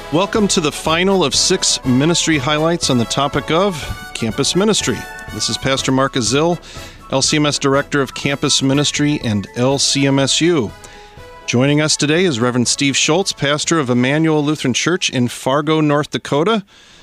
Welcome to the final of 6 ministry highlights on the topic of campus ministry. This is Pastor Mark Azil, LCMS Director of Campus Ministry and LCMSU. Joining us today is Reverend Steve Schultz, pastor of Emmanuel Lutheran Church in Fargo, North Dakota,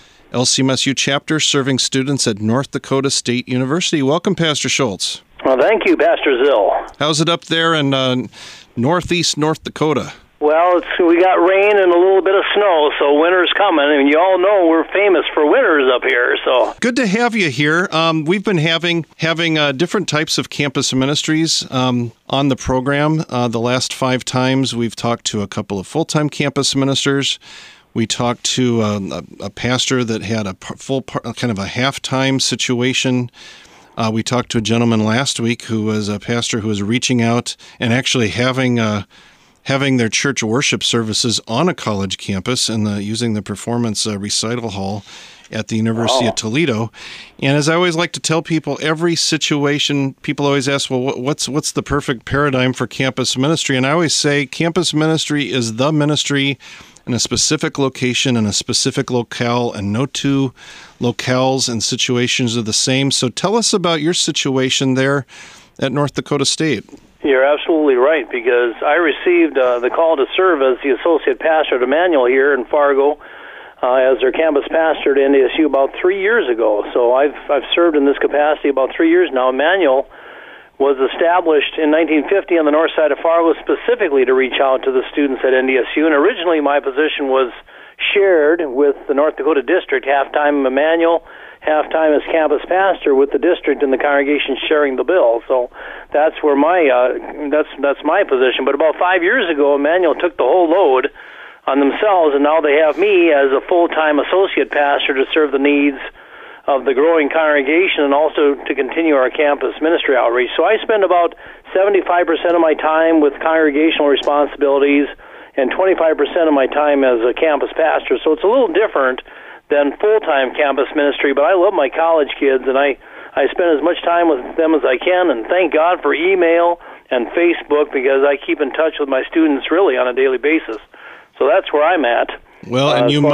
LCMSU chapter serving students at North Dakota State University. Welcome, Pastor Schultz. Well, thank you, Pastor Zill. How's it up there in northeast North Dakota? Well, we got rain and a little bit of snow, so winter's coming, and you all know we're famous for winters up here. So good to have you here. We've been having different types of campus ministries on the program. The last 5 times we've talked to a couple of full-time campus ministers. We talked to a pastor that had a kind of a half-time situation. We talked to a gentleman last week who was a pastor who was reaching out and actually having their church worship services on a college campus and using the performance recital hall at the University of Toledo. And as I always like to tell people, every situation, people always ask, well, what's the perfect paradigm for campus ministry? And I always say campus ministry is the ministry in a specific location, in a specific locale, and no two locales and situations are the same. So tell us about your situation there at North Dakota State. You're absolutely right, because I received the call to serve as the associate pastor at Emmanuel here in Fargo as their campus pastor at NDSU about 3 years ago. So I've served in this capacity about 3 years now. Emmanuel was established in 1950 on the north side of Fargo specifically to reach out to the students at NDSU, and originally my position was shared with the North Dakota district, half-time Emmanuel, half-time as campus pastor with the district and the congregation sharing the bill. So that's where that's my position. But about 5 years ago, Emmanuel took the whole load on themselves, and now they have me as a full-time associate pastor to serve the needs of the growing congregation and also to continue our campus ministry outreach. So I spend about 75% of my time with congregational responsibilities and 25% of my time as a campus pastor. So it's a little different than full-time campus ministry, but I love my college kids, and I spend as much time with them as I can, and thank God for email and Facebook, because I keep in touch with my students really on a daily basis. So that's where I'm at. Well, and you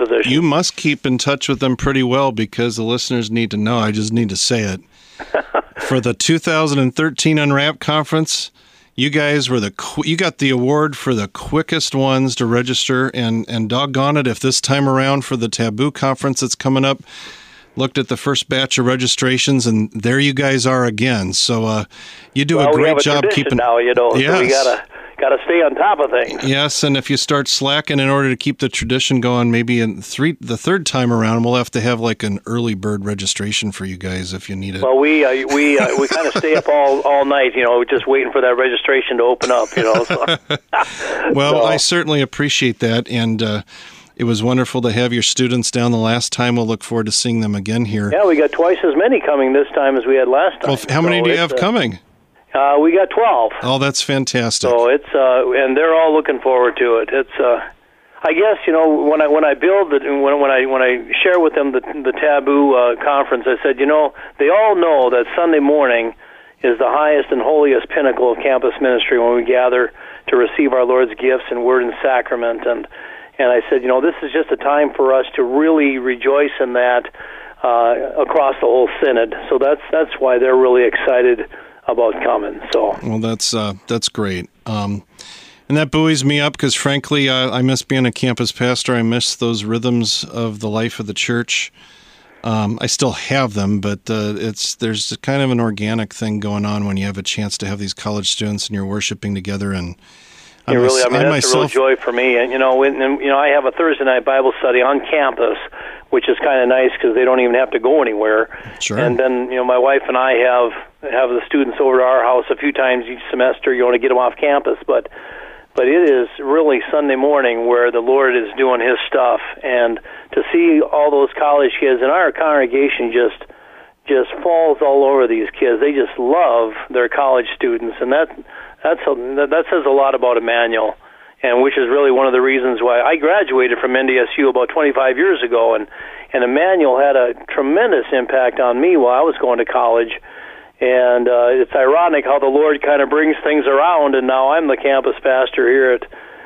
must keep in touch with them pretty well, because the listeners need to know. I just need to say it. For the 2013 Unwrapped Conference, you guys were you got the award for the quickest ones to register, and doggone it, if this time around for the Taboo Conference that's coming up, looked at the first batch of registrations, and there you guys are again. So you do a great job keeping. Now, yes. So we gotta stay on top of things. Yes, and if you start slacking in order to keep the tradition going, maybe the third time around, we'll have to have like an early bird registration for you guys if you need it. Well, we kind of stay up all night, just waiting for that registration to open up, So. Well, I certainly appreciate that, and it was wonderful to have your students down the last time. We'll look forward to seeing them again here. Yeah, we got twice as many coming this time as we had last time. Well, how many do you have coming? We got 12. Oh, that's fantastic. So it's and they're all looking forward to it. It's I guess when I build it, when I share with them the Taboo conference, I said they all know that Sunday morning is the highest and holiest pinnacle of campus ministry when we gather to receive our Lord's gifts in word and sacrament, and I said this is just a time for us to really rejoice in that across the whole synod. So that's why they're really excited about coming. So well, that's great, and that buoys me up, because frankly, I miss being a campus pastor. I miss those rhythms of the life of the church. I still have them, but there's kind of an organic thing going on when you have a chance to have these college students and you're worshiping together. And that's a real joy for me. And I have a Thursday night Bible study on campus, which is kind of nice because they don't even have to go anywhere. Sure. And then my wife and I have the students over to our house a few times each semester, to get them off campus. But it is really Sunday morning where the Lord is doing His stuff, and to see all those college kids, and our congregation just falls all over these kids. They just love their college students, and that says a lot about Emmanuel, and which is really one of the reasons why I graduated from NDSU about 25 years ago, and Emmanuel had a tremendous impact on me while I was going to college. And it's ironic how the Lord kind of brings things around, and now I'm the campus pastor here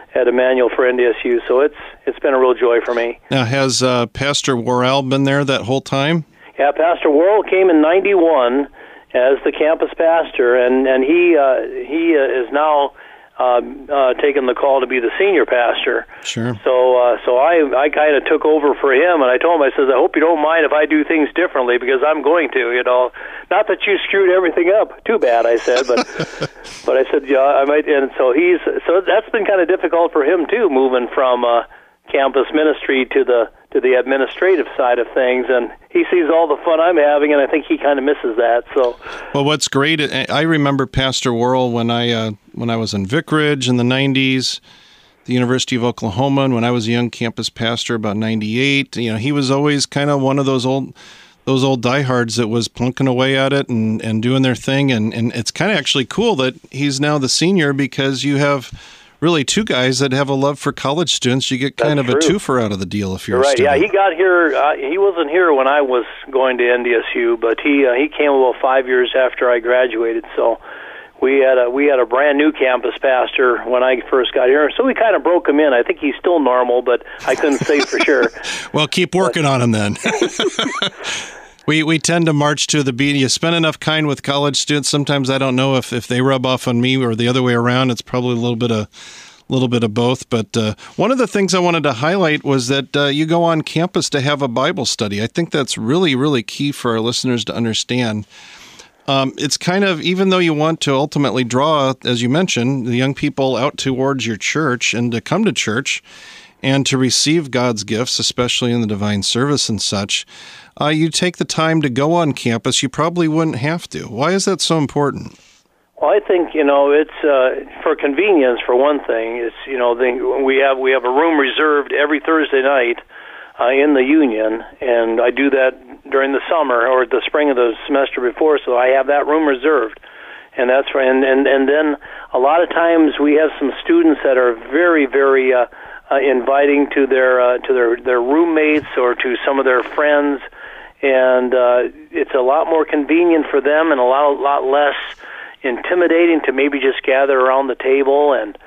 at Emmanuel for NDSU. So it's been a real joy for me. Now, has Pastor Worrell been there that whole time? Yeah, Pastor Worrell came in '91 as the campus pastor, and he is now taken the call to be the senior pastor. Sure. So I kind of took over for him, and I told him, I said, I hope you don't mind if I do things differently, because I'm going to, Not that you screwed everything up. Too bad, I said, but but I said, yeah, I might. And so that's been kind of difficult for him too, moving from campus ministry to the administrative side of things, and he sees all the fun I'm having, and I think he kind of misses that. So, well, what's great, I remember Pastor Worrell when I was in Vicarage in the '90s, the University of Oklahoma, and when I was a young campus pastor about '98. He was always kind of one of those old diehards that was plunking away at it and doing their thing, and it's kind of actually cool that he's now the senior, because you have really two guys that have a love for college students. You get kind of a twofer out of the deal if you're right. A student. Yeah, he got here. He wasn't here when I was going to NDSU, but he came about 5 years after I graduated. So we had a brand new campus pastor when I first got here. So we kind of broke him in. I think he's still normal, but I couldn't say for sure. Well, keep working on him then. We tend to march to the beat. You spend enough time with college students. Sometimes I don't know if they rub off on me or the other way around. It's probably a little bit of both. But one of the things I wanted to highlight was that you go on campus to have a Bible study. I think that's really, really key for our listeners to understand. It's kind of, even though you want to ultimately draw, as you mentioned, the young people out towards your church and to come to church and to receive God's gifts, especially in the divine service and such, you take the time to go on campus. You probably wouldn't have to. Why is that so important? Well, I think it's for convenience. For one thing, it's we have a room reserved every Thursday night in the Union, and I do that during the summer or the spring of the semester before, so I have that room reserved, and that's right. And then a lot of times we have some students that are very, very inviting to their roommates or to some of their friends, and it's a lot more convenient for them and a lot less intimidating to maybe just gather around the table and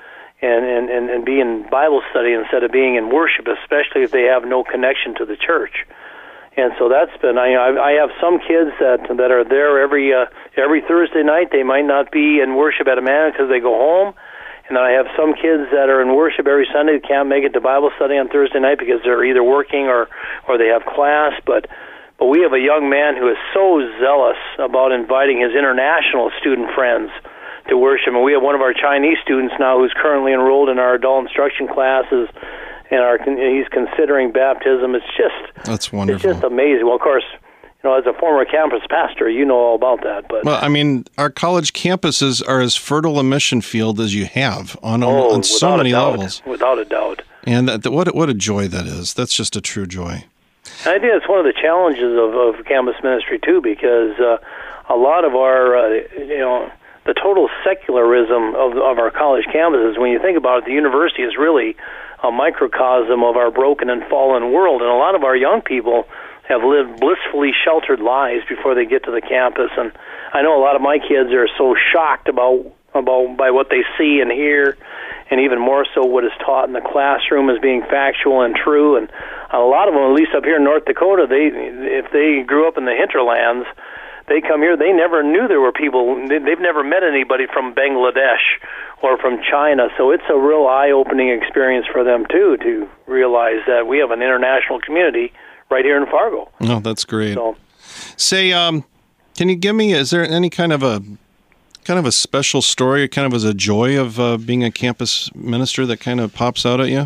be in Bible study instead of being in worship, especially if they have no connection to the church. And so that's been. I have some kids that are there every Thursday night. They might not be in worship at Emmanuel because they go home. And then I have some kids that are in worship every Sunday that can't make it to Bible study on Thursday night because they're either working or they have class. But we have a young man who is so zealous about inviting his international student friends to worship. And we have one of our Chinese students now who's currently enrolled in our adult instruction classes, and he's considering baptism. That's wonderful. It's just amazing. Well, of course, as a former campus pastor, you know all about that. But well, I mean, our college campuses are as fertile a mission field as you have on so many levels. Without a doubt. And what a joy that is. That's just a true joy. And I think it's one of the challenges of campus ministry too, because a lot of our, the total secularism of our college campuses. When you think about it, the university is really a microcosm of our broken and fallen world, and a lot of our young people have lived blissfully sheltered lives before they get to the campus. And I know a lot of my kids are so shocked by what they see and hear, and even more so what is taught in the classroom as being factual and true. And a lot of them, at least up here in North Dakota, if they grew up in the hinterlands, they come here, they never knew there were people, they've never met anybody from Bangladesh or from China, so it's a real eye-opening experience for them, too, to realize that we have an international community right here in Fargo. Oh, that's great. So, say, can you give me, is there any kind of a special story, kind of as a joy of being a campus minister that kind of pops out at you?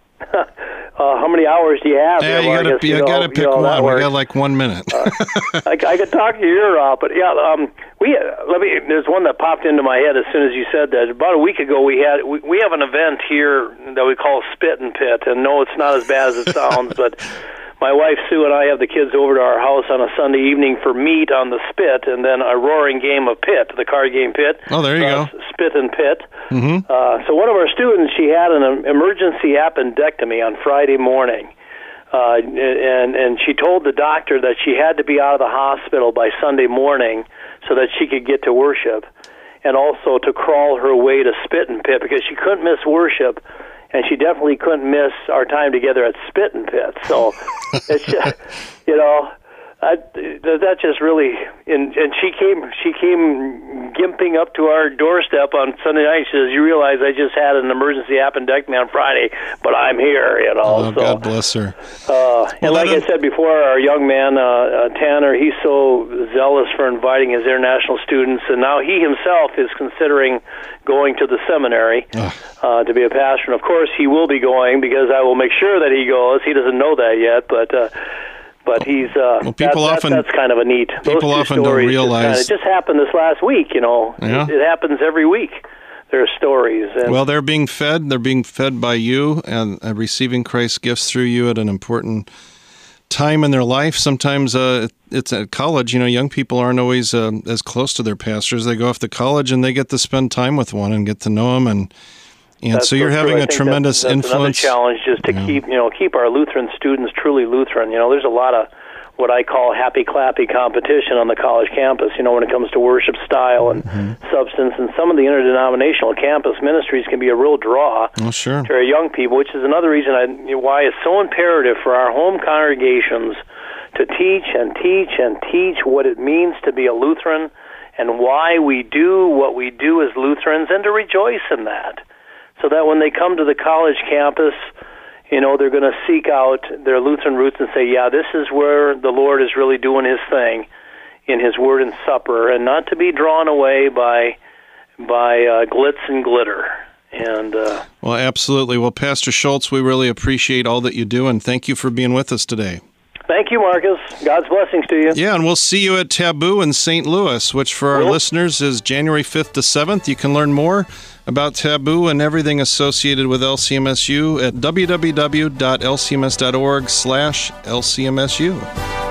How many hours do you have? Yeah, you got to pick one. We got like 1 minute. I could talk your ear off, but yeah, there's one that popped into my head as soon as you said that. About a week ago, we have an event here that we call Spit and Pit, and no, it's not as bad as it sounds, but my wife Sue and I have the kids over to our house on a Sunday evening for meat on the spit, and then a roaring game of Pit, the card game Pit. Oh, there you go. Spit and Pit. Mm-hmm. So one of our students, she had an emergency appendectomy on Friday morning, and she told the doctor that she had to be out of the hospital by Sunday morning so that she could get to worship, and also to crawl her way to Spit and Pit because she couldn't miss worship. and she definitely couldn't miss our time together at Spittin' Pit. So it's just, that just really, and she came gimping up to our doorstep on Sunday night. She says, "You realize I just had an emergency appendectomy on Friday, but I'm here." Oh, so, God bless her. And like I said before, our young man Tanner, he's so zealous for inviting his international students, and now he himself is considering going to the seminary to be a pastor. And of course, he will be going because I will make sure that he goes. He doesn't know that yet, but he's that's kind of a neat. People often don't realize it just happened this last week. Yeah. It happens every week. There are stories. Well, they're being fed. They're being fed by you and receiving Christ's gifts through you at an important time in their life. Sometimes it's at college. Young people aren't always as close to their pastors. They go off to college and they get to spend time with one and get to know them and so you're having a tremendous influence. Another challenge is to keep our Lutheran students truly Lutheran. There's a lot of what I call happy clappy competition on the college campus. When it comes to worship style and substance, and some of the interdenominational campus ministries can be a real draw to our young people, which is another reason why it's so imperative for our home congregations to teach and teach and teach what it means to be a Lutheran and why we do what we do as Lutherans, and to rejoice in that. So that when they come to the college campus, they're going to seek out their Lutheran roots and say, yeah, this is where the Lord is really doing his thing in his word and supper, and not to be drawn away by glitz and glitter. And well, absolutely. Well, Pastor Schultz, we really appreciate all that you do, and thank you for being with us today. Thank you, Marcus. God's blessings to you. Yeah, and we'll see you at Taboo in St. Louis, which for our listeners is January 5th to 7th. You can learn more about Taboo and everything associated with LCMSU at www.lcms.org/LCMSU.